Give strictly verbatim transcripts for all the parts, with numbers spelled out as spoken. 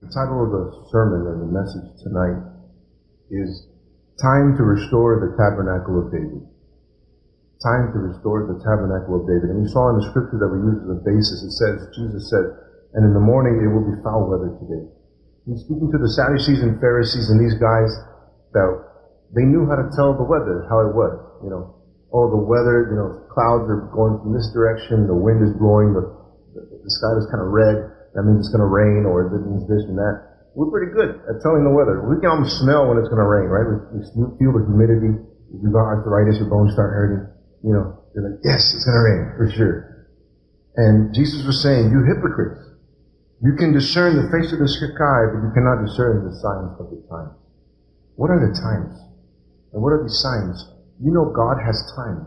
The title of the sermon and the message tonight is Time to Restore the Tabernacle of David. Time to restore the Tabernacle of David. And we saw in the scripture that we use as a basis, it says, Jesus said, and in the morning it will be foul weather today. He's speaking to the Sadducees and Pharisees and these guys that they knew how to tell the weather, how it was. You know, oh, the weather, you know, clouds are going from this direction, the wind is blowing, the, the, the sky is kind of red. That means it's going to rain, or it means this and that. We're pretty good at telling the weather. We can almost smell when it's going to rain, right? We, we feel the humidity. If you've got arthritis, your bones start hurting. You know, you're like, yes, it's going to rain, for sure. And Jesus was saying, you hypocrites, you can discern the face of the sky, but you cannot discern the signs of the times. What are the times? And what are these signs? You know God has times.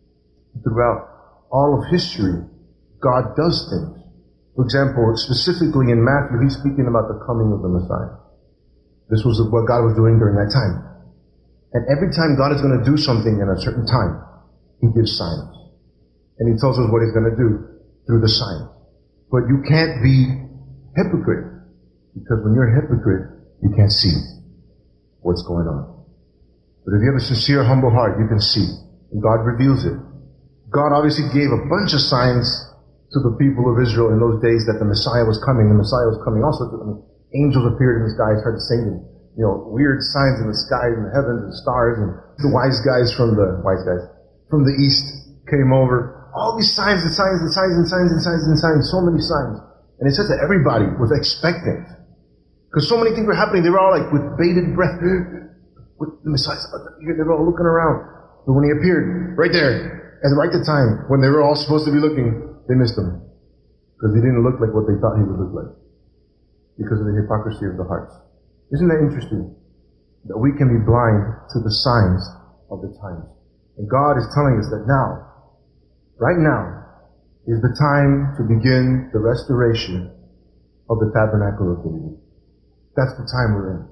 Throughout all of history, God does things. For example, specifically in Matthew, he's speaking about the coming of the Messiah. This was what God was doing during that time. And every time God is going to do something in a certain time, he gives signs. And he tells us what he's going to do through the signs. But you can't be hypocrite, because when you're a hypocrite, you can't see what's going on. But if you have a sincere, humble heart, you can see. And God reveals it. God obviously gave a bunch of signs to the people of Israel in those days that the Messiah was coming. The Messiah was coming also. I mean, angels appeared in the sky, started singing. You know, weird signs in the sky, in the heavens, and stars, and the wise guys from the, wise guys, from the east came over. All these signs and signs and signs and signs and signs and signs, so many signs. And it says that everybody was expectant. Because so many things were happening. They were all like with bated breath. With the Messiah, they were all looking around. But when he appeared, right there, at the right time, when they were all supposed to be looking, they missed him. Because he didn't look like what they thought he would look like. Because of the hypocrisy of the hearts. Isn't that interesting? That we can be blind to the signs of the times. And God is telling us that now, right now, is the time to begin the restoration of the tabernacle of David. That's the time we're in.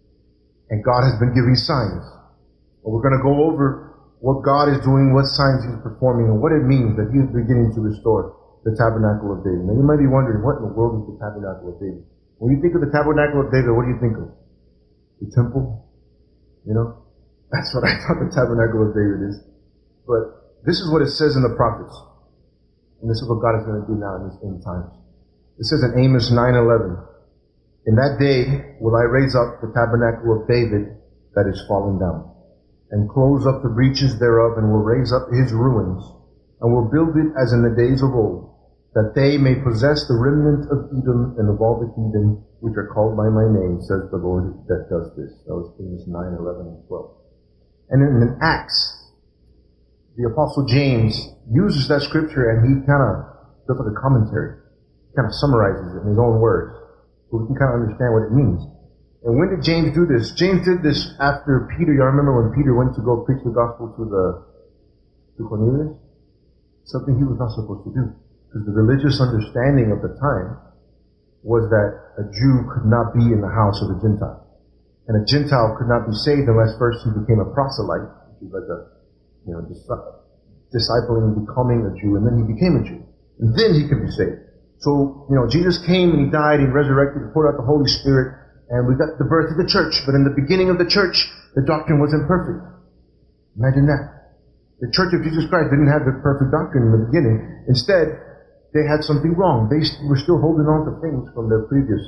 And God has been giving signs. But we're going to go over what God is doing, what signs he's performing, and what it means that he is beginning to restore the tabernacle of David. Now you might be wondering, what in the world is the tabernacle of David? When you think of the tabernacle of David, what do you think of? The temple? You know? That's what I thought the tabernacle of David is. But this is what it says in the prophets. And this is what God is going to do now in these end times. It says in Amos nine eleven, in that day will I raise up the tabernacle of David that is fallen down, and close up the breaches thereof, and will raise up his ruins, and will build it as in the days of old, that they may possess the remnant of Edom and of all the kingdom which are called by my name, says the Lord that does this. That was Amos nine eleven and twelve. And in, in Acts, the Apostle James uses that scripture, and he kind of does like a commentary. He kind of summarizes it in his own words, so we can kind of understand what it means. And when did James do this? James did this after Peter. Y'all remember when Peter went to go preach the gospel to the to Cornelius? Something he was not supposed to do. Because the religious understanding of the time was that a Jew could not be in the house of a Gentile. And a Gentile could not be saved unless first he became a proselyte, which is like a, you know, discipling and becoming a Jew, and then he became a Jew. And then he could be saved. So, you know, Jesus came and he died, he resurrected, he poured out the Holy Spirit, and we got the birth of the church. But in the beginning of the church, the doctrine wasn't perfect. Imagine that. The church of Jesus Christ didn't have the perfect doctrine in the beginning. Instead, they had something wrong. They were still holding on to things from their previous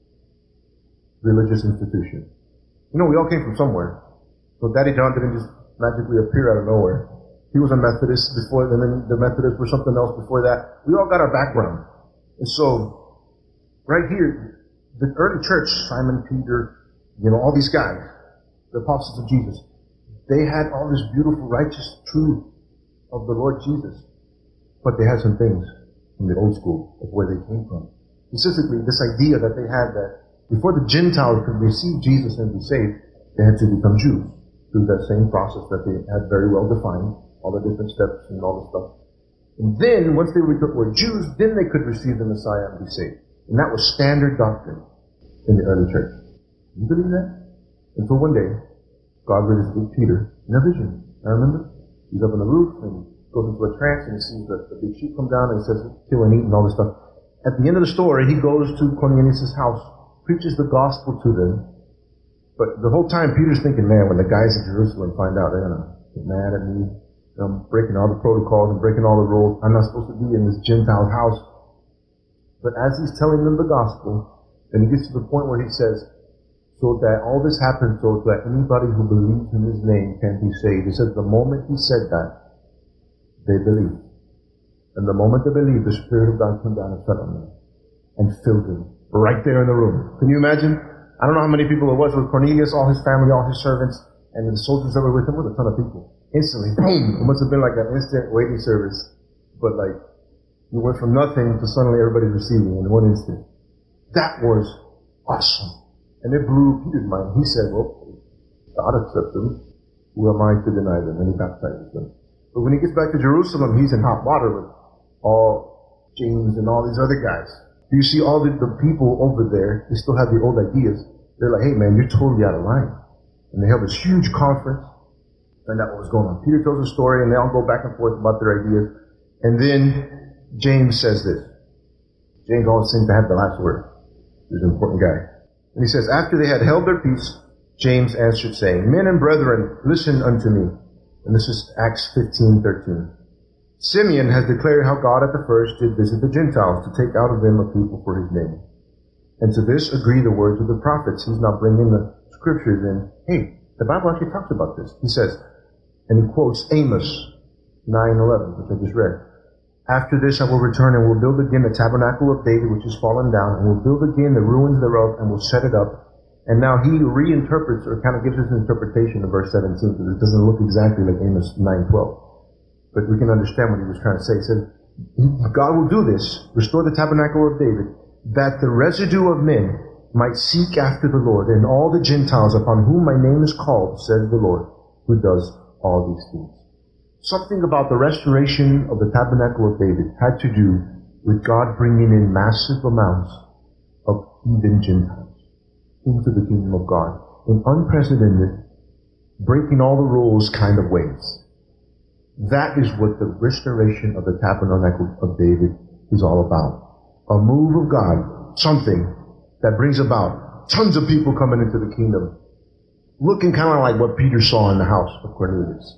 religious institution. You know, we all came from somewhere. So Daddy John didn't just magically appear out of nowhere. He was a Methodist before, and then the Methodists were something else before that. We all got our background. And so, right here, the early church, Simon, Peter, you know, all these guys, the apostles of Jesus, they had all this beautiful, righteous truth of the Lord Jesus. But they had some things from the old school of where they came from. Specifically, this idea that they had that before the Gentiles could receive Jesus and be saved, they had to become Jews through that same process that they had very well defined, all the different steps and all the stuff. And then, once they were Jews, then they could receive the Messiah and be saved. And that was standard doctrine in the early church. You believe that? Until one day, God visited Peter in a vision. I remember? He's up on the roof and goes into a trance and he sees the, the big sheep come down and he says, kill and eat and all this stuff. At the end of the story, he goes to Cornelius' house preaches the gospel to them. But the whole time Peter's thinking, man, when the guys in Jerusalem find out, they're going to get mad at me. I'm breaking all the protocols and breaking all the rules. I'm not supposed to be in this Gentile house. But as he's telling them the gospel, then he gets to the point where he says, so that all this happens so that anybody who believes in his name can be saved. He says the moment he said that, they believed. And the moment they believed, the Spirit of God came down and fell on them and filled them right there in the room. Can you imagine? I don't know how many people it was. It was Cornelius, all his family, all his servants, and the soldiers that were with him. It was a ton of people. Instantly, boom! It must have been like an instant waiting service. But like, you went from nothing to suddenly everybody receiving in one instant. That was awesome. And it blew Peter's mind. He said, well, God accepts them. Who am I to deny them? And he baptizes them. But when he gets back to Jerusalem, he's in hot water with all James and all these other guys. You see all the, the people over there, they still have the old ideas. They're like, hey man, you're totally out of line. And they held this huge conference. Find out what was going on. Peter tells a story, and they all go back and forth about their ideas. And then James says this. James always seems to have the last word. He's an important guy. And he says, after they had held their peace, James answered, saying, men and brethren, listen unto me. And this is Acts fifteen thirteen. Simeon has declared how God at the first did visit the Gentiles to take out of them a people for his name. And to this agree the words of the prophets. He's not bringing the scriptures in. Hey, the Bible actually talks about this. He says, and he quotes Amos nine eleven, which I just read. After this I will return and will build again the tabernacle of David, which is fallen down, and will build again the ruins thereof, and will set it up. And now he reinterprets, or kind of gives us an interpretation of verse seventeen, because it doesn't look exactly like Amos nine twelve. But we can understand what he was trying to say. He said, God will do this, restore the tabernacle of David, that the residue of men might seek after the Lord, and all the Gentiles upon whom my name is called, says the Lord, who does all these things. Something about the restoration of the tabernacle of David had to do with God bringing in massive amounts of heathen Gentiles into the kingdom of God in unprecedented, breaking all the rules kind of ways. That is what the restoration of the tabernacle of David is all about. A move of God, something that brings about tons of people coming into the kingdom, looking kind of like what Peter saw in the house of Cornelius.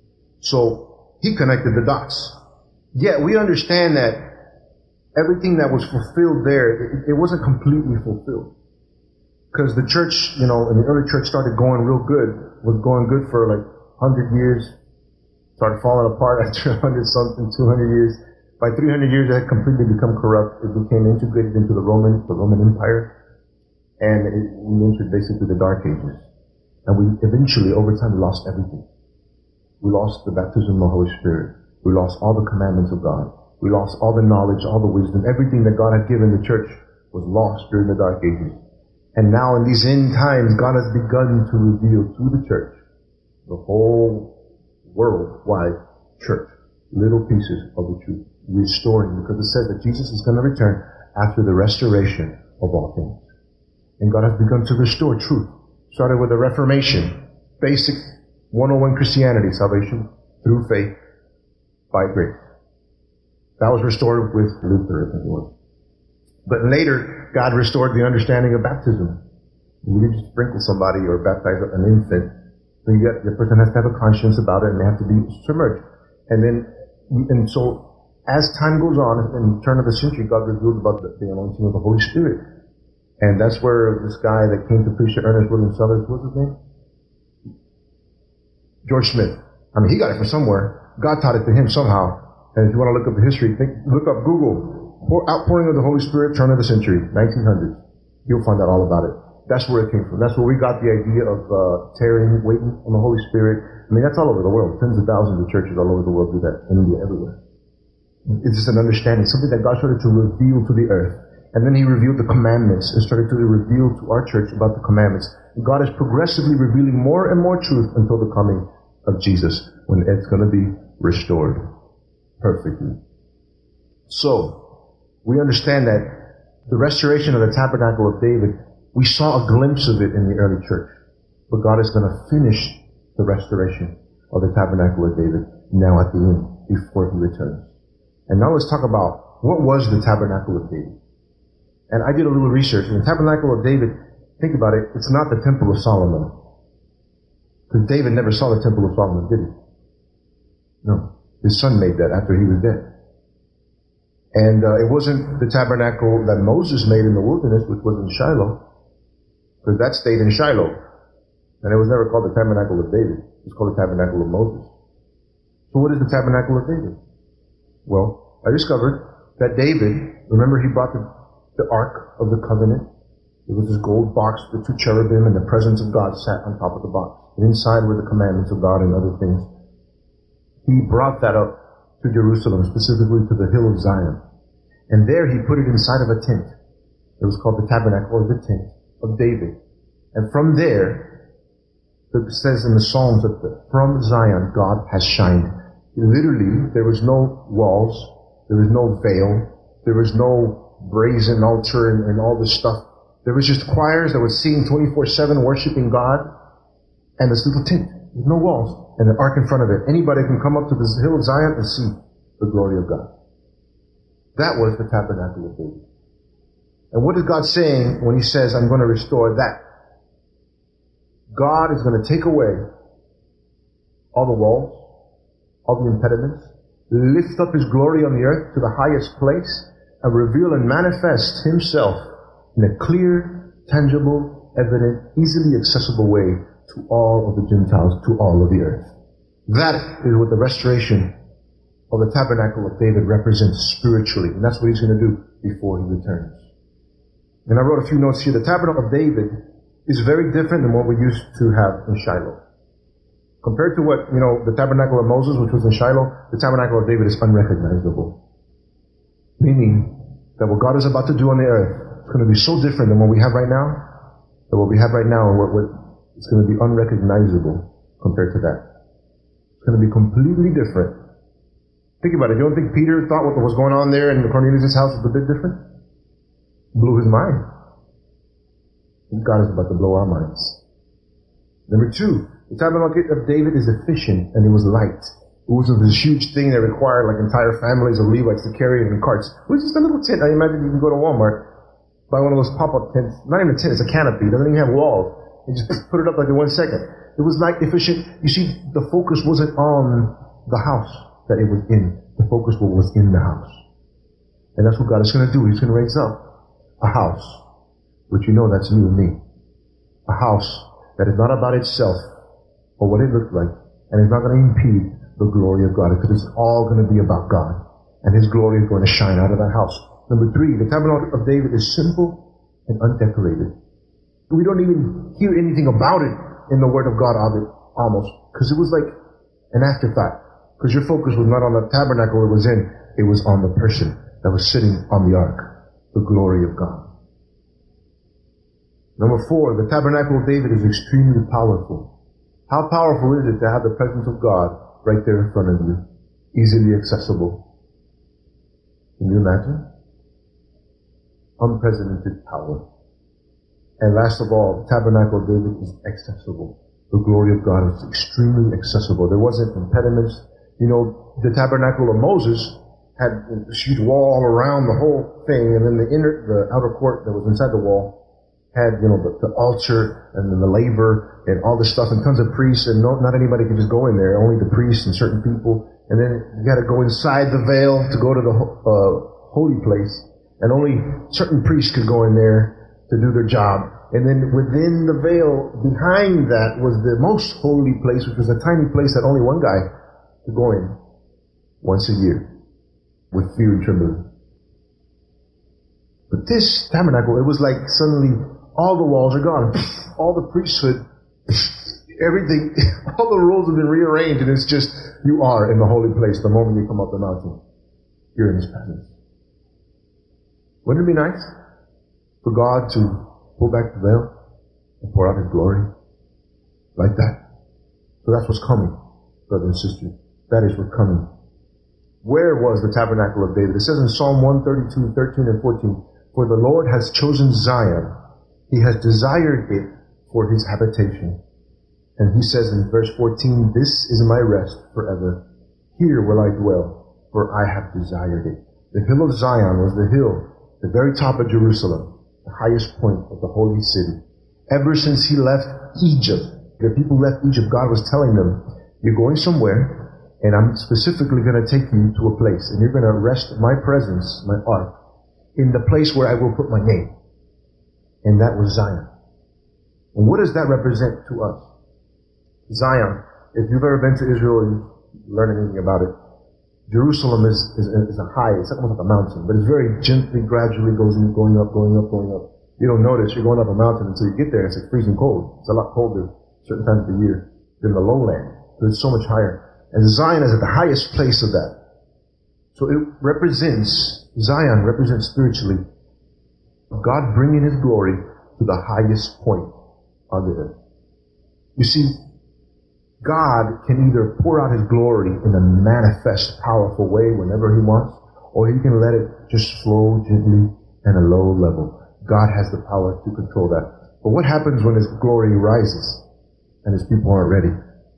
So he connected the dots. Yet we understand that everything that was fulfilled there, it, it wasn't completely fulfilled. Because the church, you know, and the early church started going real good, was going good for like one hundred years, started falling apart after one hundred something, two hundred years. By three hundred years, it had completely become corrupt. It became integrated into the Roman, the Roman Empire. And it, we entered basically the Dark Ages. And we eventually, over time, we lost everything. We lost the baptism of the Holy Spirit. We lost all the commandments of God. We lost all the knowledge, all the wisdom. Everything that God had given the church was lost during the Dark Ages. And now in these end times, God has begun to reveal to the church, the whole worldwide church, little pieces of the truth, restoring, because it says that Jesus is going to return after the restoration of all things. And God has begun to restore truth. Started with the Reformation, basic one oh one Christianity, salvation through faith by grace. That was restored with Luther, I think it was. But later, God restored the understanding of baptism. You didn't just sprinkle somebody or baptize an infant. So you got, the person has to have a conscience about it, and they have to be submerged. And then, and so, as time goes on, in the turn of the century, God revealed about the, the anointing of the Holy Spirit. And that's where this guy that came to preach to Ernest William Sellers, what's his name? George Smith. I mean, he got it from somewhere. God taught it to him somehow. And if you want to look up the history, think, look up Google. Pour, outpouring of the Holy Spirit, turn of the century, nineteen hundreds. You'll find out all about it. That's where it came from. That's where we got the idea of uh, tarrying, waiting on the Holy Spirit. I mean, that's all over the world. Tens of thousands of churches all over the world do that. In India, everywhere. It's just an understanding, something that God started to reveal to the earth. And then He revealed the commandments and started to reveal to our church about the commandments. And God is progressively revealing more and more truth until the coming of Jesus, when it's going to be restored perfectly. So, we understand that the restoration of the tabernacle of David, we saw a glimpse of it in the early church. But God is going to finish the restoration of the tabernacle of David now at the end, before He returns. And now let's talk about what was the tabernacle of David. And I did a little research, and the tabernacle of David, think about it, it's not the temple of Solomon. Because David never saw the temple of Solomon, did he? No. His son made that after he was dead. And uh, it wasn't the tabernacle that Moses made in the wilderness, which was in Shiloh, because that stayed in Shiloh. And it was never called the tabernacle of David. It was called the tabernacle of Moses. So what is the tabernacle of David? Well, I discovered that David, remember he brought the, the Ark of the Covenant. It was this gold box, the two cherubim, and the presence of God sat on top of the box. And inside were the commandments of God and other things. He brought that up to Jerusalem, specifically to the hill of Zion. And there he put it inside of a tent. It was called the tabernacle or the tent of David. And from there, it says in the Psalms that the, from Zion God has shined. Literally, there was no walls, there was no veil, there was no brazen altar and, and all this stuff. There was just choirs that were singing twenty-four seven worshiping God, and this little tent with no walls and an ark in front of it. Anybody can come up to this hill of Zion and see the glory of God. That was the tabernacle of David. And what is God saying when he says, I'm going to restore that? God is going to take away all the walls, all the impediments, lift up his glory on the earth to the highest place, and reveal and manifest himself in a clear, tangible, evident, easily accessible way to all of the Gentiles, to all of the earth. That is what the restoration of the tabernacle of David represents spiritually. And that's what he's going to do before he returns. And I wrote a few notes here. The tabernacle of David is very different than what we used to have in Shiloh. Compared to what, you know, the tabernacle of Moses, which was in Shiloh, the tabernacle of David is unrecognizable. Meaning that what God is about to do on the earth is going to be so different than what we have right now, that what we have right now, what, what, it's going to be unrecognizable compared to that. It's going to be completely different. Think about it. You don't think Peter thought what was going on there in Cornelius' house was a bit different? Blew his mind. God is about to blow our minds. Number two, the tabernacle of David is efficient and it was light. It wasn't this huge thing that required like entire families of Levites to carry it in carts. It was just a little tent. I imagine you can go to Walmart, buy one of those pop-up tents. Not even a tent, it's a canopy. It doesn't even have walls. You just put it up like in one second. It was light, efficient. You see, the focus wasn't on the house that it was in. The focus was in the house. And that's what God is going to do. He's going to raise up a house, which you know that's you and me. A house that is not about itself or what it looked like, and is not going to impede the glory of God, because it's all going to be about God. And his glory is going to shine out of that house. Number three, the tabernacle of David is simple and undecorated. We don't even hear anything about it in the Word of God almost, because it was like an afterthought. Because your focus was not on the tabernacle it was in, it was on the person that was sitting on the ark, the glory of God. Number four, the tabernacle of David is extremely powerful. How powerful is it to have the presence of God right there in front of you, easily accessible? Can you imagine? Unprecedented power. And last of all, the tabernacle of David is accessible. The glory of God is extremely accessible. There wasn't impediments. You know, the tabernacle of Moses had a huge wall around the whole thing, and then the inner, the outer court that was inside the wall had, you know, the, the altar and then the laver and all this stuff and tons of priests, and no, not anybody could just go in there, only the priests and certain people. And then you had to go inside the veil to go to the uh, holy place, and only certain priests could go in there to do their job. And then within the veil, behind that, was the most holy place, which was a tiny place that only one guy could go in once a year with fear and trembling. But this tabernacle, it was like suddenly all the walls are gone. All the priesthood, everything, all the rules have been rearranged, and it's just, you are in the holy place the moment you come up the mountain. You're in his presence. Wouldn't it be nice for God to pull back the veil and pour out his glory like that? So that's what's coming, brothers and sisters. That is what's coming. Where was the tabernacle of David? It says in Psalm one thirty-two, thirteen and fourteen, for the Lord has chosen Zion. He has desired it for his habitation. And he says in verse fourteen, this is my rest forever. Here will I dwell, for I have desired it. The hill of Zion was the hill the very top of Jerusalem, the highest point of the holy city. Ever since he left Egypt, the people who left Egypt, God was telling them, you're going somewhere, and I'm specifically going to take you to a place, and you're going to rest my presence, my ark, in the place where I will put my name. And that was Zion. And what does that represent to us? Zion, if you've ever been to Israel and learned anything about it, Jerusalem is, is, is a high, it's almost like a mountain, but it's very gently, gradually goes in, going up, going up, going up. You don't notice you're going up a mountain until you get there. It's like freezing cold. It's a lot colder certain times of the year than the lowland, because it's so much higher. And Zion is at the highest place of that. So it represents, Zion represents spiritually God bringing His glory to the highest point on the earth. You see, God can either pour out His glory in a manifest, powerful way whenever He wants, or He can let it just flow gently at a low level. God has the power to control that. But what happens when His glory rises and His people aren't ready?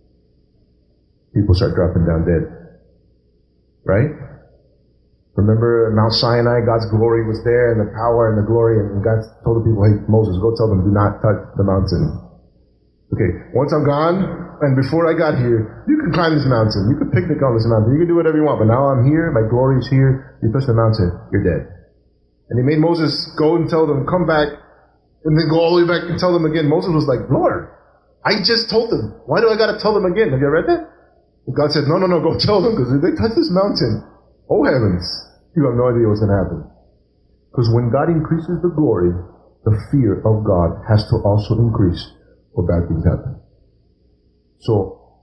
People start dropping down dead. Right? Remember Mount Sinai, God's glory was there, and the power and the glory, and God told the people, hey, Moses, go tell them, do not touch the mountain. Okay, once I'm gone, and before I got here, you can climb this mountain. You can picnic on this mountain. You can do whatever you want. But now I'm here. My glory is here. You touch the mountain, you're dead. And He made Moses go and tell them, come back, and then go all the way back and tell them again. Moses was like, Lord, I just told them. Why do I got to tell them again? Have you read that? And God said, no, no, no, go tell them, because if they touch this mountain, oh heavens, you have no idea what's going to happen. Because when God increases the glory, the fear of God has to also increase, or bad things happen. So,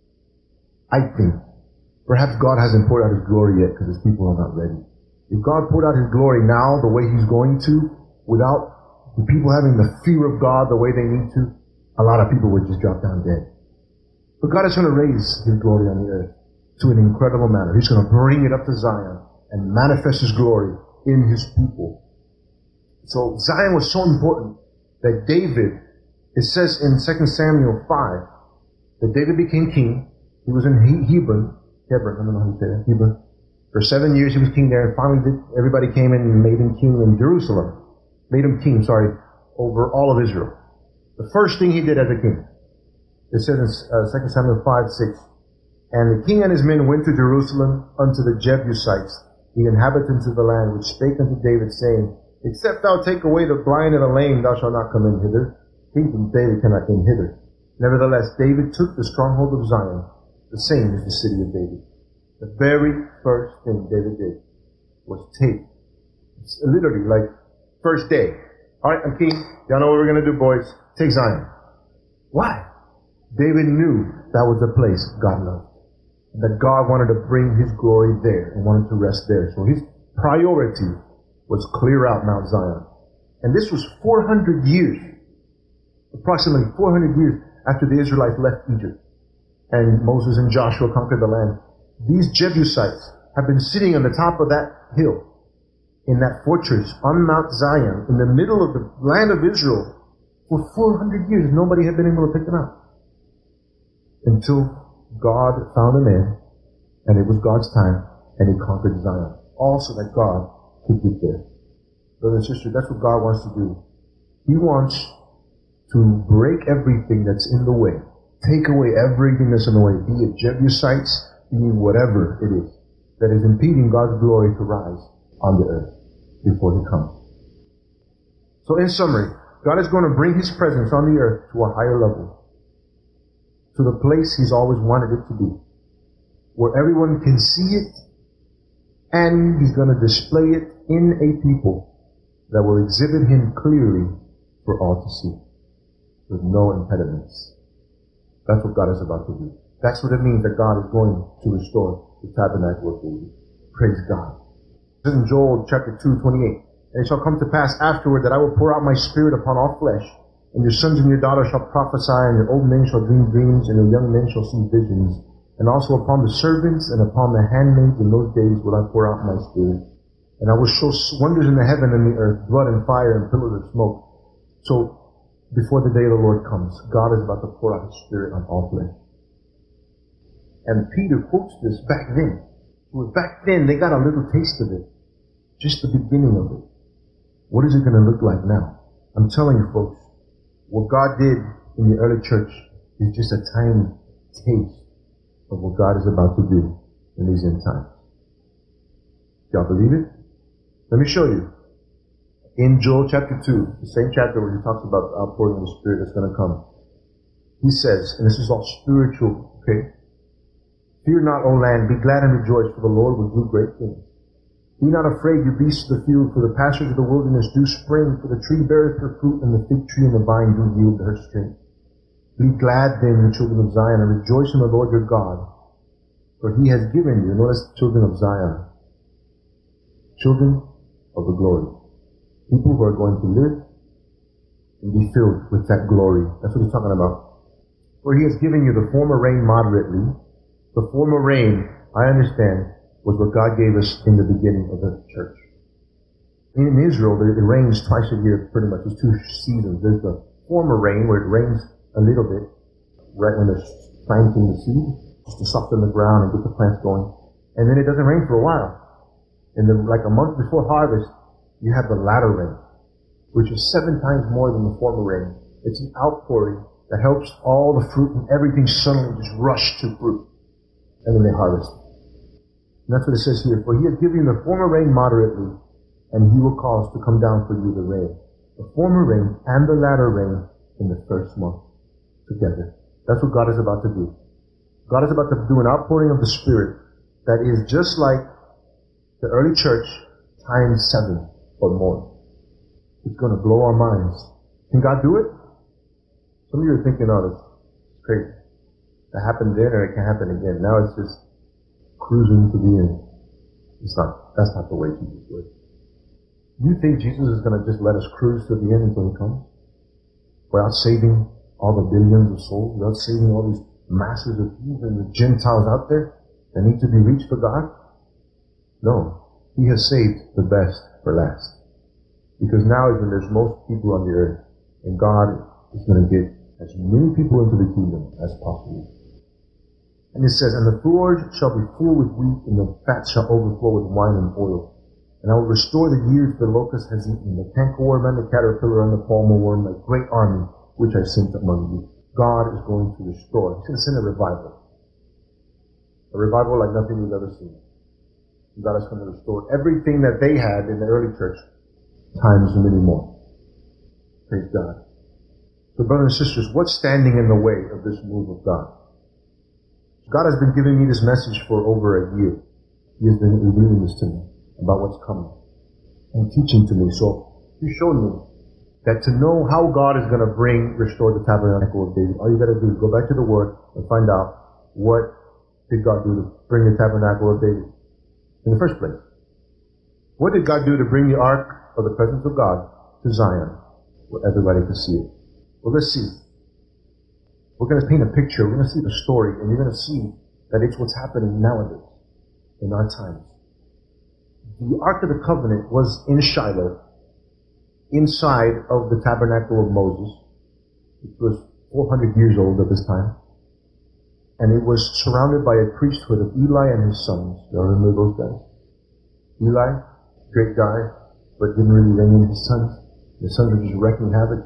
I think, perhaps God hasn't poured out His glory yet because His people are not ready. If God poured out His glory now the way He's going to, without the people having the fear of God the way they need to, a lot of people would just drop down dead. But God is going to raise His glory on the earth to an incredible manner. He's going to bring it up to Zion and manifest His glory in His people. So Zion was so important that David, it says in Second Samuel five, that David became king. He was in he- Hebron, Hebron, I don't know how you say that, Hebron. For seven years he was king there, and finally did, everybody came in and made him king in Jerusalem. Made him king, sorry, over all of Israel. The first thing he did as a king, it says in uh, Second Samuel five, six, and the king and his men went to Jerusalem unto the Jebusites, the inhabitants of the land, which spake unto David, saying, except thou take away the blind and the lame, thou shalt not come in hither. King David cannot come hither. Nevertheless, David took the stronghold of Zion, the same as the city of David. The very first thing David did was take, it's literally like first day. All right, I'm king. Y'all know what we're going to do, boys. Take Zion. Why? David knew that was the place God loved. And that God wanted to bring His glory there and wanted to rest there. So His priority was clear out Mount Zion. And this was four hundred years. Approximately four hundred years after the Israelites left Egypt and Moses and Joshua conquered the land. These Jebusites have been sitting on the top of that hill, in that fortress on Mount Zion, in the middle of the land of Israel, for four hundred years. Nobody had been able to pick them out. Until God found a man, and it was God's time, and He conquered Zion. All so that God could get there. Brothers and sisters, that's what God wants to do. He wants to break everything that's in the way. Take away everything that's in the way, be it Jebusites, be it whatever it is that is impeding God's glory to rise on the earth before He comes. So in summary, God is going to bring His presence on the earth to a higher level, to the place He's always wanted it to be, where everyone can see it, and He's going to display it in a people that will exhibit Him clearly for all to see, with no impediments. That's what God is about to do. That's what it means that God is going to restore the tabernacle of David. Praise God. This is in Joel chapter two, twenty-eight. And it shall come to pass afterward that I will pour out my spirit upon all flesh, and your sons and your daughters shall prophesy, and your old men shall dream dreams, and your young men shall see visions. And also upon the servants and upon the handmaids in those days will I pour out my spirit. And I will show wonders in the heaven and the earth, blood and fire and pillars of smoke. So, before the day of the Lord comes, God is about to pour out His Spirit on all flesh. And Peter quotes this back then. So back then, they got a little taste of it. Just the beginning of it. What is it going to look like now? I'm telling you, folks, what God did in the early church is just a tiny taste of what God is about to do in these end times. Y'all believe it? Let me show you. In Joel chapter two, the same chapter where he talks about the outpouring of the Spirit that's going to come, he says, and this is all spiritual, okay? Fear not, O land, be glad and rejoice, for the Lord will do great things. Be not afraid, you beasts of the field, for the pastures of the wilderness do spring, for the tree beareth her fruit, and the fig tree and the vine do yield her strength. Be glad then, the children of Zion, and rejoice in the Lord your God, for he has given you, notice children of Zion, children of the glory, people who are going to live and be filled with that glory. That's what he's talking about. For he has given you the former rain moderately. The former rain, I understand, was what God gave us in the beginning of the church. In Israel, it rains twice a year, pretty much. There's two seasons. There's the former rain, where it rains a little bit, right when they're planting the seed, just to soften the ground and get the plants going. And then it doesn't rain for a while. And then, like a month before harvest, you have the latter rain, which is seven times more than the former rain. It's an outpouring that helps all the fruit and everything suddenly just rush to fruit. And then they harvest. And that's what it says here. For he has given you the former rain moderately, and he will cause to come down for you the rain. The former rain and the latter rain in the first month together. That's what God is about to do. God is about to do an outpouring of the Spirit that is just like the early church times seven or more. It's going to blow our minds. Can God do it? Some of you are thinking, oh, this is crazy. That happened then, or it can happen again. Now it's just cruising to the end. It's not, that's not the way Jesus works. You think Jesus is going to just let us cruise to the end until he comes? Without saving all the billions of souls, without saving all these masses of heathen and Gentiles out there that need to be reached for God? No. He has saved the best for last. Because now is when there's most people on the earth, and God is going to get as many people into the kingdom as possible. And it says, and the forge shall be full with wheat, and the fat shall overflow with wine and oil. And I will restore the years the locust has eaten, the cankerworm and the caterpillar and the palmer worm, a great army which I sent among you. God is going to restore. He's going to send a revival. A revival like nothing we've ever seen. God is going to restore everything that they had in the early church, times many more. Praise God. So brothers and sisters, what's standing in the way of this move of God? God has been giving me this message for over a year. He has been revealing this to me about what's coming and teaching to me. So He showed me that to know how God is going to bring, restore the tabernacle of David, all you got to do is go back to the Word and find out what did God do to bring the tabernacle of David in the first place. What did God do to bring the ark of the presence of God to Zion, where everybody could see it? Well, let's see. We're going to paint a picture. We're going to see the story, and you're going to see that it's what's happening nowadays, in our times. The Ark of the Covenant was in Shiloh, inside of the tabernacle of Moses, which was four hundred years old at this time. And it was surrounded by a priesthood of Eli and his sons. You all remember those guys? Eli, great guy, but didn't really reign in his sons. The sons were just wreaking havoc.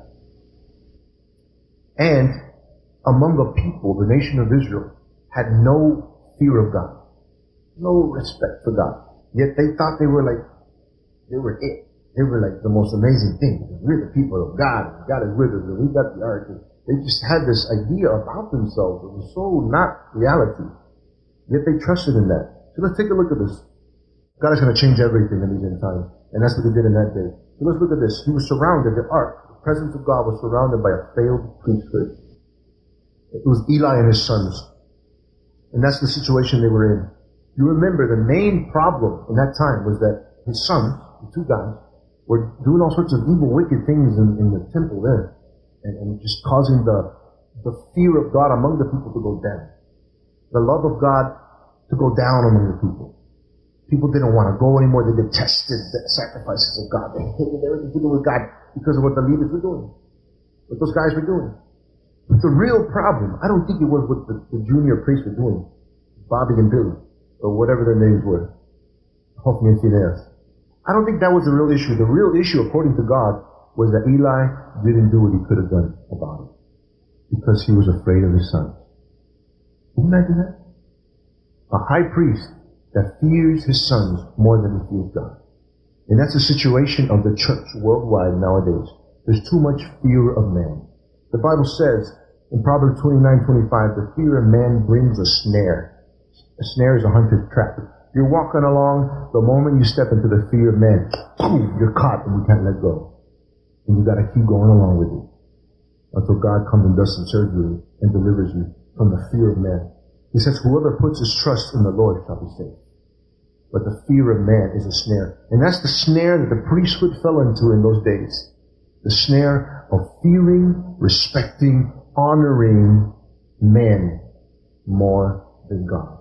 And among the people, the nation of Israel, had no fear of God. No respect for God. Yet they thought they were like, they were it. They were like the most amazing thing. We're the people of God. And God is with us. And we got the ark. And they just had this idea about themselves. It was so not reality. Yet they trusted in that. So let's take a look at this. God is going to change everything in these end times. And that's what he did in that day. So let's look at this. He was surrounded, the ark, the presence of God was surrounded by a failed priesthood. It was Eli and his sons. And that's the situation they were in. You remember the main problem in that time was that his sons, the two guys, were doing all sorts of evil, wicked things in, in the temple there. And, and just causing the, the fear of God among the people to go down. The love of God to go down among the people. People didn't want to go anymore. They detested the sacrifices of God. They hated everything to do with God because of what the leaders were doing. What those guys were doing. But the real problem, I don't think it was what the, the junior priests were doing. Bobby and Billy, or whatever their names were. Hophni and Phinehas. I don't think that was the real issue. The real issue, according to God, was that Eli didn't do what he could have done about it. Because he was afraid of his sons. Can you imagine that? A high priest that fears his sons more than he fears God. And that's the situation of the church worldwide nowadays. There's too much fear of man. The Bible says in Proverbs twenty-nine twenty-five, the fear of man brings a snare. A snare is a hunter's trap. You're walking along, the moment you step into the fear of man, boom, you're caught and you can't let go. And you gotta keep going along with it until God comes and does some surgery and delivers you from the fear of man. He says, whoever puts his trust in the Lord shall be saved. But the fear of man is a snare. And that's the snare that the priesthood fell into in those days. The snare of fearing, respecting, honoring men more than God.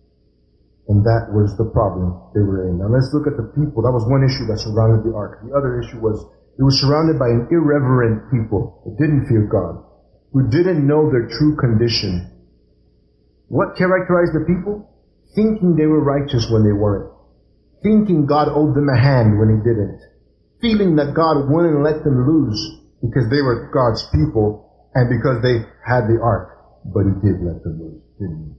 And that was the problem they were in. Now let's look at the people. That was one issue that surrounded the ark. The other issue was it was surrounded by an irreverent people that didn't fear God, who didn't know their true condition. What characterized the people? Thinking they were righteous when they weren't. Thinking God owed them a hand when he didn't. Feeling that God wouldn't let them lose because they were God's people and because they had the ark. But he did let them lose, didn't he?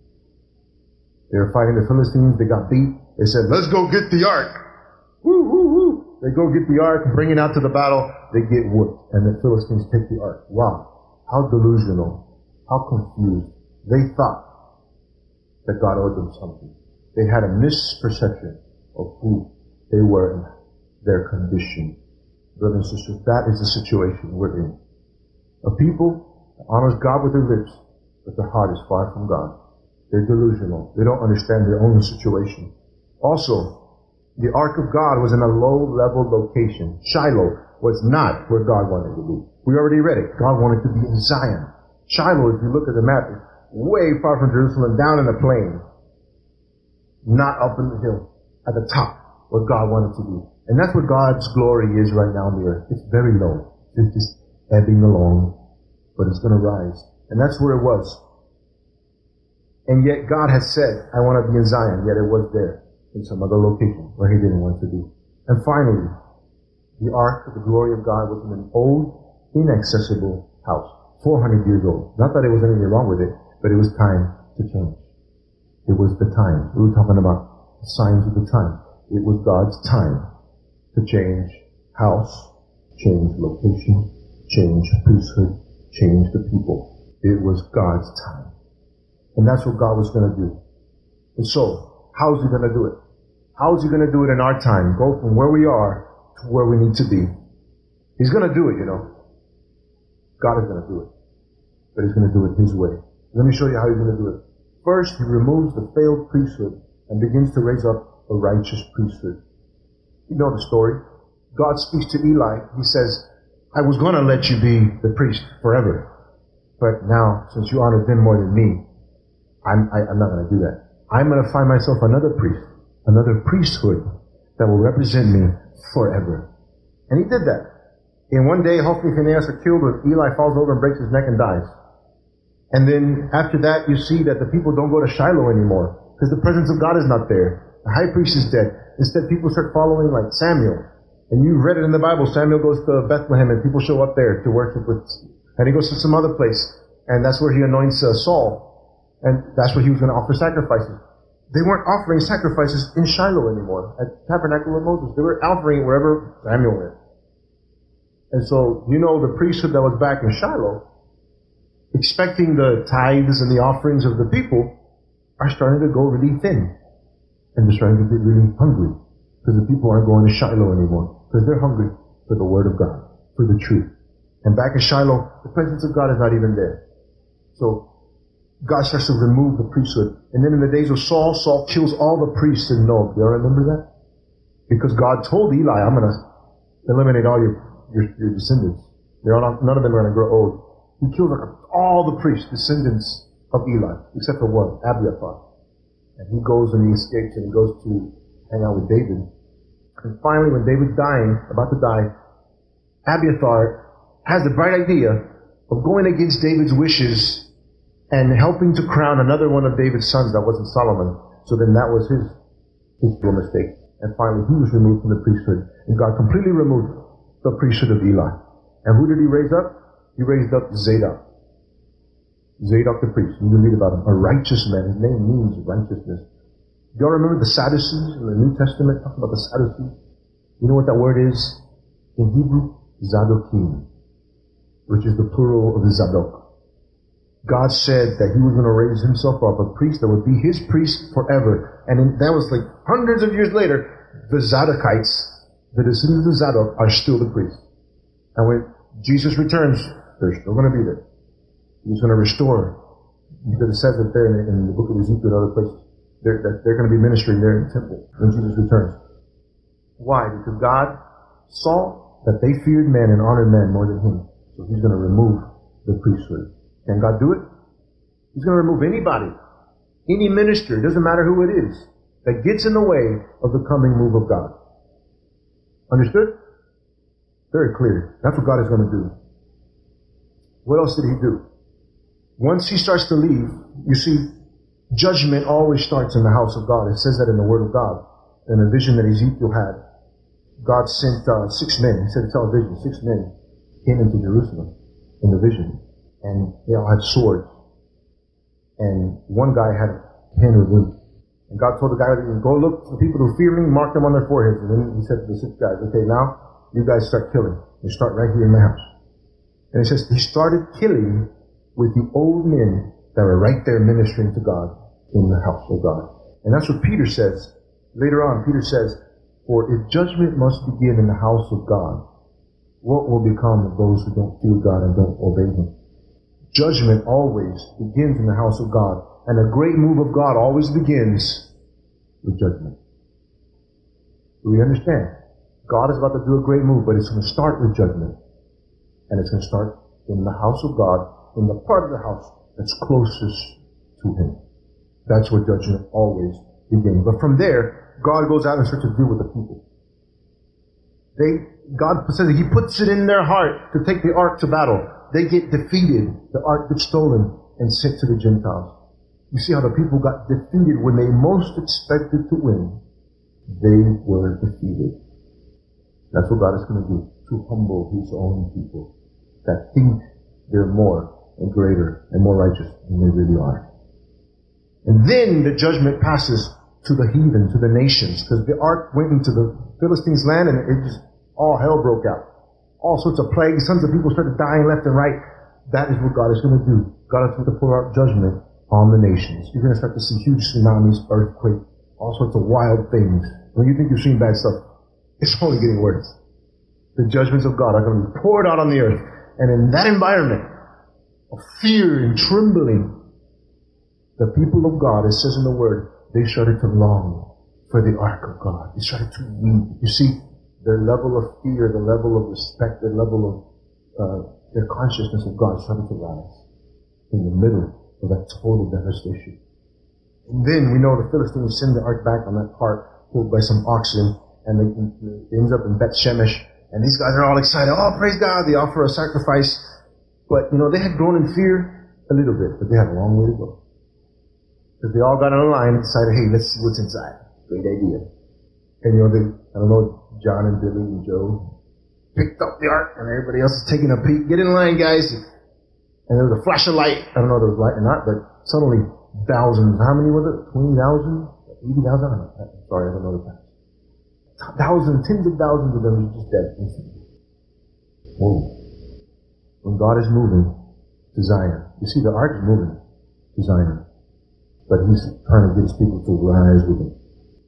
They were fighting the Philistines. They got beat. They said, let's go get the ark. Woo, woo, woo. They go get the ark, bring it out to the battle. They get whooped. And the Philistines take the ark. Wow. How delusional. How confused. They thought that God owed them something. They had a misperception of who they were and their condition. Brothers and sisters, that is the situation we're in. A people that honors God with their lips, but their heart is far from God. They're delusional. They don't understand their own situation. Also, the ark of God was in a low-level location. Shiloh was not where God wanted to be. We already read it. God wanted to be in Zion. Shiloh, if you look at the map, is way far from Jerusalem, down in the plain. Not up in the hill, at the top, where God wanted to be. And that's where God's glory is right now on the earth. It's very low. It's just ebbing along, but it's going to rise. And that's where it was. And yet God has said, I want to be in Zion, yet it was there, in some other location, where he didn't want to be. And finally, the ark of the glory of God was in an old, inaccessible house. four hundred years old. Not that there was anything wrong with it, but it was time to change. It was the time. We were talking about the signs of the time. It was God's time to change house, change location, change priesthood, change the people. It was God's time. And that's what God was going to do. And so, how is he going to do it? How is he going to do it in our time? Go from where we are to where we need to be. He's going to do it, you know. God is going to do it. But he's going to do it his way. Let me show you how he's going to do it. First, he removes the failed priesthood and begins to raise up a righteous priesthood. You know the story. God speaks to Eli. He says, I was going to let you be the priest forever. But now, since you honored them more than me, I'm, I, I'm not going to do that. I'm going to find myself another priest, another priesthood that will represent me forever. And he did that. And one day, Hophni and Phinehas are killed when Eli falls over and breaks his neck and dies. And then after that, you see that the people don't go to Shiloh anymore because the presence of God is not there. The high priest is dead. Instead, people start following like Samuel. And you read it in the Bible. Samuel goes to Bethlehem and people show up there to worship with, and he goes to some other place. And that's where he anoints uh, Saul. And that's where he was going to offer sacrifices. They weren't offering sacrifices in Shiloh anymore at Tabernacle of Moses. They were offering it wherever Samuel went. And so, you know, the priesthood that was back in Shiloh, expecting the tithes and the offerings of the people, are starting to go really thin. And they're starting to get really hungry. Because the people aren't going to Shiloh anymore. Because they're hungry for the Word of God, for the truth. And back in Shiloh, the presence of God is not even there. So, God starts to remove the priesthood. And then in the days of Saul, Saul kills all the priests in Nob. Do you remember that? Because God told Eli, I'm going to eliminate all your, your, your descendants. They're all not, none of them are going to grow old. He kills like all the priests, descendants of Eli, except for one, Abiathar. And he goes and he escapes and he goes to hang out with David. And finally, when David's dying, about to die, Abiathar has the bright idea of going against David's wishes and helping to crown another one of David's sons that wasn't Solomon. So then that was his, his little mistake. And finally, he was removed from the priesthood. And God completely removed the priesthood of Eli. And who did he raise up? He raised up Zadok. Zadok the priest. You can read about him. A righteous man. His name means righteousness. Do y'all remember the Sadducees in the New Testament? Talk about the Sadducees. You know what that word is? In Hebrew, Zadokim, which is the plural of Zadok. God said that he was going to raise himself up a priest that would be his priest forever. And in, that was like hundreds of years later, the Zadokites, the descendants of Zadok, are still the priests. And when Jesus returns, they're still going to be there. He's going to restore. Because it says that there in, in the book of Ezekiel and other places, they're, that they're going to be ministering there in the temple when Jesus returns. Why? Because God saw that they feared men and honored men more than him. So he's going to remove the priesthood. Can God do it? He's going to remove anybody, any minister, it doesn't matter who it is, that gets in the way of the coming move of God. Understood? Very clear. That's what God is going to do. What else did he do? Once he starts to leave, you see, judgment always starts in the house of God. It says that in the Word of God. In a vision that Ezekiel had, God sent uh, six men. He said, tell a vision. Six men came into Jerusalem in the vision. And they all had swords. And one guy had a pen removed. And God told the guy, go look for the people who fear me, mark them on their foreheads. And then he said to the six guys, okay, now you guys start killing. You start right here in my house. And it says he started killing with the old men that were right there ministering to God in the house of God. And that's what Peter says. Later on, Peter says, for if judgment must begin in the house of God, what will become of those who don't fear God and don't obey him? Judgment always begins in the house of God. And a great move of God always begins with judgment. Do we understand? God is about to do a great move, but it's going to start with judgment. And it's going to start in the house of God, in the part of the house that's closest to him. That's where judgment always begins. But from there, God goes out and starts to deal with the people. They, God says that he puts it in their heart to take the ark to battle. They get defeated. The ark gets stolen and sent to the Gentiles. You see how the people got defeated when they most expected to win. They were defeated. That's what God is going to do, to humble his own people that think they're more and greater and more righteous than they really are. And then the judgment passes to the heathen, to the nations, because the ark went into the Philistines' land and it just, all hell broke out. All sorts of plagues, tons of people started dying left and right. That is what God is going to do. God is going to pour out judgment on the nations. You're going to start to see huge tsunamis, earthquakes, all sorts of wild things. When you think you've seen bad stuff, it's only getting worse. The judgments of God are going to be poured out on the earth. And in that environment of fear and trembling, the people of God, it says in the Word, they started to long for the ark of God. They started to weep. You see, their level of fear, the level of respect, their level of, uh, their consciousness of God started to rise in the middle of that total devastation. And then we know the Philistines send the ark back on that cart pulled by some oxen, and they, it ends up in Beth Shemesh. And these guys are all excited. Oh, praise God. They offer a sacrifice. But, you know, they had grown in fear a little bit, but they had a long way to go. Because they all got on a line and decided, hey, let's see what's inside. Great idea. And, you know, they, I don't know, John and Billy and Joe picked up the ark, and everybody else is taking a peek. Get in line, guys. And there was a flash of light. I don't know if there was light or not, but suddenly thousands. How many was it? twenty thousand? eighty thousand? I don't know. I'm sorry, I don't know the time. Thousands, tens of thousands of them are just dead instantly. Whoa. When God is moving to Zion. You see, the ark is moving to Zion. But he's trying to get his people to rise with him.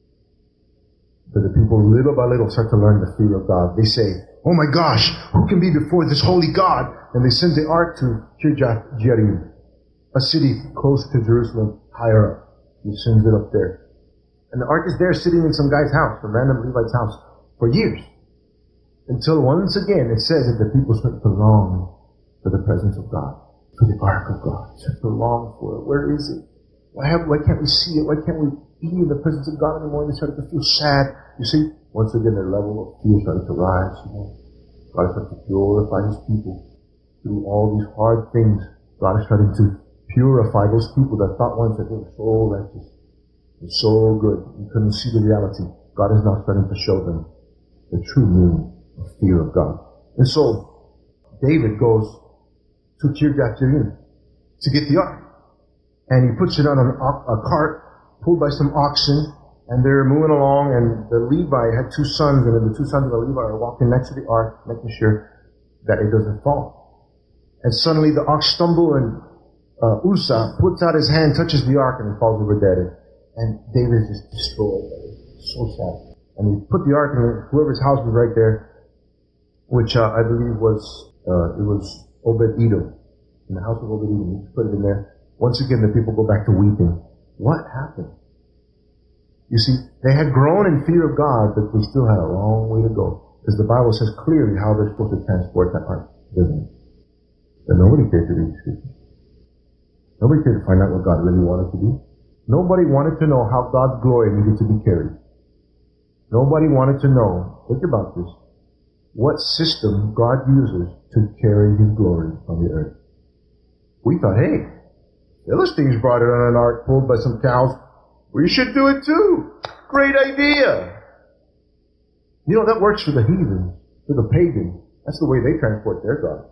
But the people, little by little, start to learn the fear of God. They say, oh my gosh, who can be before this holy God? And they send the ark to Kirjath Jearim, a city close to Jerusalem, higher up. He sends it up there. And the ark is there sitting in some guy's house, some random Levite's house, for years. Until once again it says that the people start to long for the presence of God, for the ark of God. Start to long for it. Where is it? Why, have, why can't we see it? Why can't we be in the presence of God anymore? They started to feel sad. You see, once again, their level of fear started to rise. You know? God started to purify his people through all these hard things. God is starting to purify those people that thought once that they were so righteous and so good. You couldn't see the reality. God is now starting to show them the true meaning of fear of God. And so, David goes to Kirjath Jearim to get the ark. And he puts it on a, a cart pulled by some oxen, and they're moving along, and the Levi had two sons, and the two sons of the Levi are walking next to the ark, making sure that it doesn't fall. And suddenly the ox stumbles, and uh, Uzzah puts out his hand, touches the ark, and it falls over dead. And David is just destroyed. So sad. And he put the ark in whoever's house was right there, which uh, I believe was, uh, it was Obed-Edom. In the house of Obed-Edom. He put it in there. Once again, the people go back to weeping. What happened? You see, they had grown in fear of God, but they still had a long way to go. Because the Bible says clearly how they're supposed to transport that ark, doesn't it? But nobody cared to read the scripture. Nobody cared to find out what God really wanted to do. Nobody wanted to know how God's glory needed to be carried. Nobody wanted to know, think about this, what system God uses to carry His glory on the earth. We thought, hey, Philistines brought it on an ark pulled by some cows. We should do it too. Great idea. You know, that works for the heathen, for the pagan. That's the way they transport their God.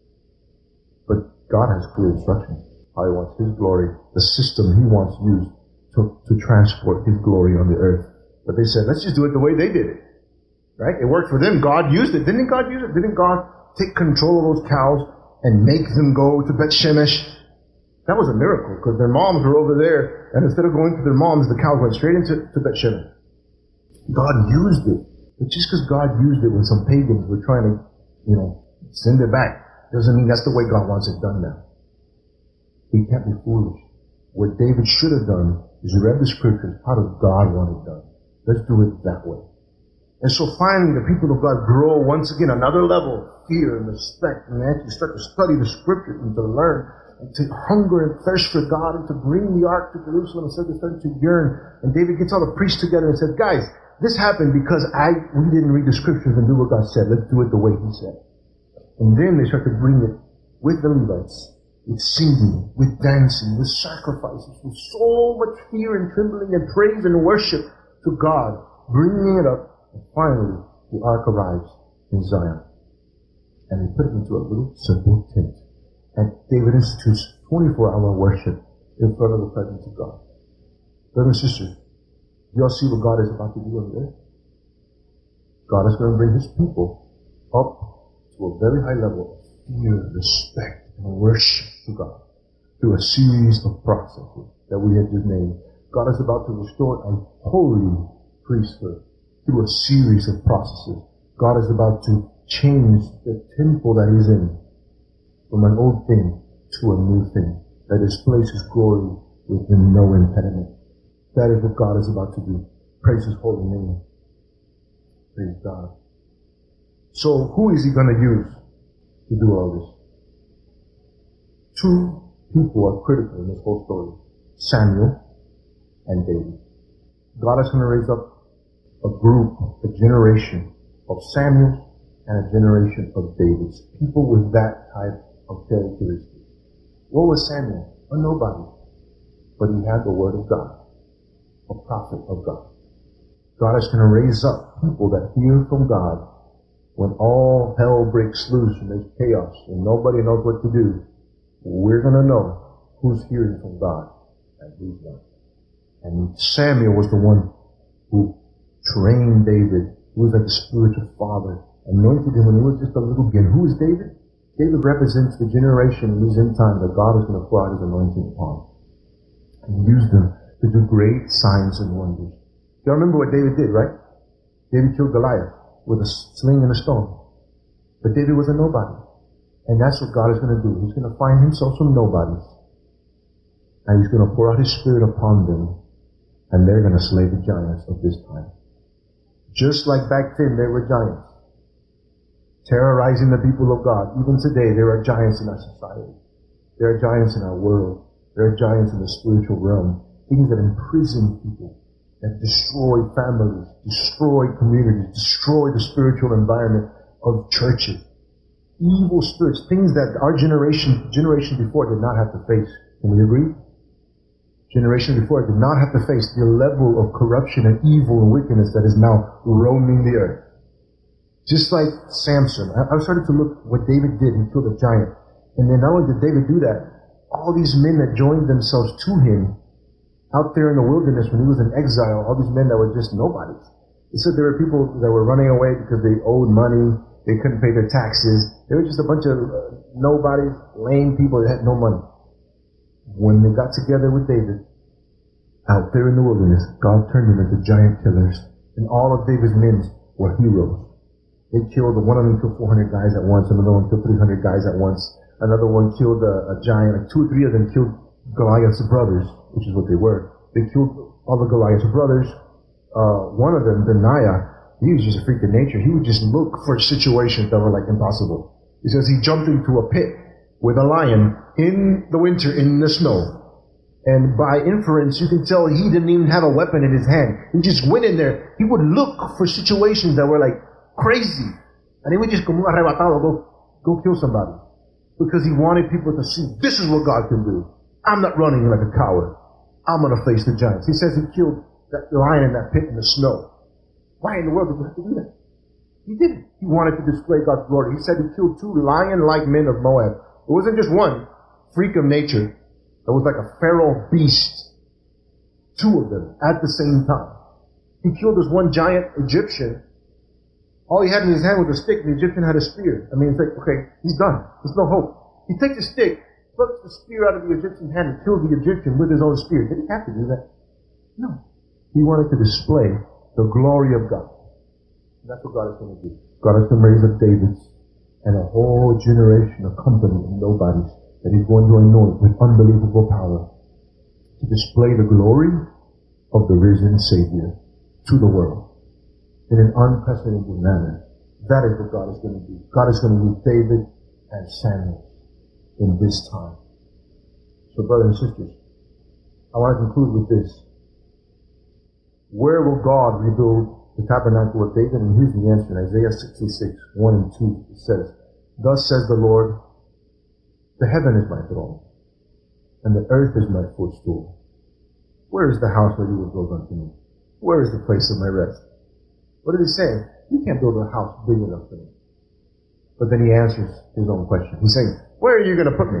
But God has clear instructions. How He wants His glory, the system He wants used to, to transport His glory on the earth. But they said, let's just do it the way they did it. Right? It worked for them. God used it. Didn't God use it? Didn't God take control of those cows and make them go to Bet Shemesh? That was a miracle, because their moms were over there, and instead of going to their moms, the cows went straight into to Bet Shemesh. God used it. But just because God used it when some pagans were trying to, you know, send it back, doesn't mean that's the way God wants it done now. We can't be foolish. What David should have done is read the scriptures. How does God want it done? Let's do it that way. And so finally, the people of God grow once again another level of fear and respect, and they actually start to study the scriptures and to learn, and to hunger and thirst for God, and to bring the ark to Jerusalem. And so they started to yearn. And David gets all the priests together and says, guys, this happened because I we didn't read the scriptures and do what God said. Let's do it the way He said. And then they start to bring it with the Levites, with singing, with dancing, with sacrifices, with so much fear and trembling and praise and worship to God, bringing it up. And finally, the ark arrives in Zion. And they put it into a little simple tent. And David institutes twenty-four hour worship in front of the presence of God. Brothers and sisters, y'all see what God is about to do on the earth? God is going to bring His people up to a very high level of fear, respect, and worship to God through a series of processes that we have just named. God is about to restore a holy priesthood through a series of processes. God is about to change the temple that He's in from an old thing to a new thing that displays His glory with no impediment. That is what God is about to do. Praise His holy name. Praise God. So who is He going to use to do all this? Two people are critical in this whole story. Samuel and David. God is going to raise up a group, a generation of Samuels and a generation of Davids. People with that type of characteristics. What was Samuel? A nobody. But he had the word of God. A prophet of God. God is going to raise up people that hear from God when all hell breaks loose and there's chaos and nobody knows what to do. We're going to know who's hearing from God and who's not. And Samuel was the one who trained David, who was like a spiritual father, anointed him when he was just a little kid. Who is David? David represents the generation in these end times that God is going to pour out His anointing upon and use them to do great signs and wonders. Y'all remember what David did, right? David killed Goliath with a sling and a stone. But David was a nobody. And that's what God is going to do. He's going to find Himself some nobodies. And He's going to pour out His Spirit upon them. And they're going to slay the giants of this time. Just like back then there were giants terrorizing the people of God. Even today there are giants in our society. There are giants in our world. There are giants in the spiritual realm. Things that imprison people, that destroy families, destroy communities, destroy the spiritual environment of churches. Evil spirits, things that our generation, generation before did not have to face. Can we agree? Generation before did not have to face the level of corruption and evil and wickedness that is now roaming the earth. Just like Samson, I, I started to look what David did. He killed a giant. And then not only did David do that, all these men that joined themselves to him out there in the wilderness when he was in exile, all these men that were just nobodies. He said there were people that were running away because they owed money, they couldn't pay their taxes. They were just a bunch of uh, nobodies, lame people that had no money. When they got together with David, out there in the wilderness, God turned them into giant killers. And all of David's men were heroes. They killed, one of them killed four hundred guys at once, another one killed three hundred guys at once, another one killed a, a giant, like two or three of them killed Goliath's brothers, which is what they were. They killed all the Goliath's brothers. Uh, one of them, Benaiah, he was just a freak of nature. He would just look for situations that were like impossible. He says he jumped into a pit with a lion in the winter in the snow. And by inference, you can tell he didn't even have a weapon in his hand. He just went in there. He would look for situations that were like crazy. And he would just como arrebatado, go, go kill somebody. Because he wanted people to see, this is what God can do. I'm not running like a coward. I'm going to face the giants. He says he killed that lion in that pit in the snow. Why in the world did he have to do that? He didn't. He wanted to display God's glory. He said he killed two lion-like men of Moab. It wasn't just one freak of nature. It was like a feral beast. Two of them at the same time. He killed this one giant Egyptian. All he had in his hand was a stick, and the Egyptian had a spear. I mean, it's like, okay, he's done. There's no hope. He takes a stick, plucks the spear out of the Egyptian's hand, and kills the Egyptian with his own spear. Did he have to do that? No. He wanted to display the glory of God. And that's what God is going to do. God is going to raise up Davids and a whole generation, a company of nobodies that he's going to anoint with unbelievable power to display the glory of the risen Savior to the world in an unprecedented manner. That is what God is going to do. God is going to use David and Samuel in this time. So, brothers and sisters, I want to conclude with this. Where will God rebuild the tabernacle of David? And here's the answer. In Isaiah sixty-six, one and two, it says, Thus says the Lord, the heaven is my throne, and the earth is my footstool. Where is the house where you will build unto me? Where is the place of my rest? What did he say? You can't build a house big enough for me. But then he answers his own question. He's saying, where are you going to put me?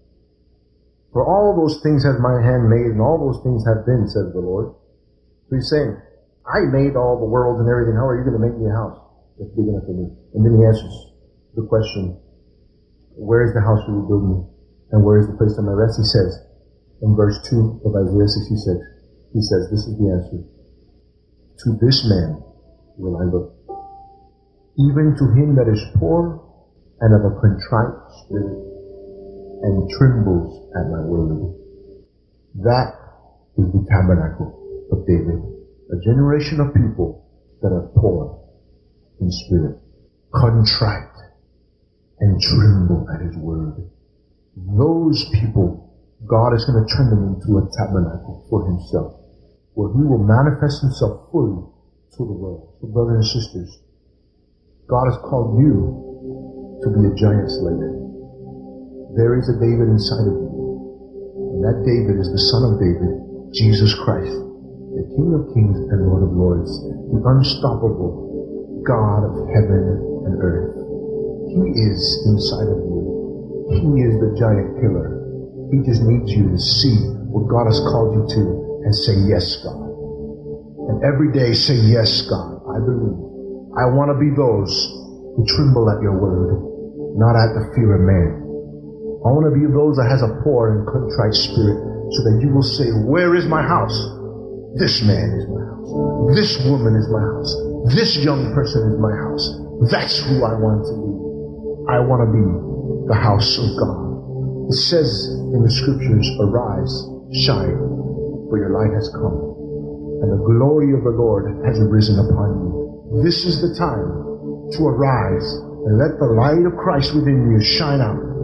For all those things has my hand made, and all those things have been, says the Lord. So he's saying, I made all the worlds and everything. How are you going to make me a house that's big enough for me? And then he answers the question, where is the house you will build me? And where is the place of my rest? He says, in verse two of Isaiah sixty-six, he says, this is the answer. To this man will I look, even to him that is poor and of a contrite spirit, and trembles at my word. That is the tabernacle of David, a generation of people that are poor in spirit, contrite, and tremble at his word. Those people, God is going to turn them into a tabernacle for himself, where he will manifest himself fully to the world. So brothers and sisters, God has called you to be a giant slayer. There is a David inside of you, and that David is the son of David, Jesus Christ, the King of kings and Lord of lords, the unstoppable God of heaven and earth. He is inside of you. He is the giant killer. He just needs you to see what God has called you to and say, yes, God. And every day say, yes, God, I believe. I want to be those who tremble at your word, not at the fear of man. I want to be those that has a poor and contrite spirit, so that you will say, where is my house? This man is my house. This woman is my house. This young person is my house. That's who I want to be. I want to be the house of God. It says in the scriptures, arise, shine, for your light has come, and the glory of the Lord has risen upon you. This is the time to arise and let the light of Christ within you shine out.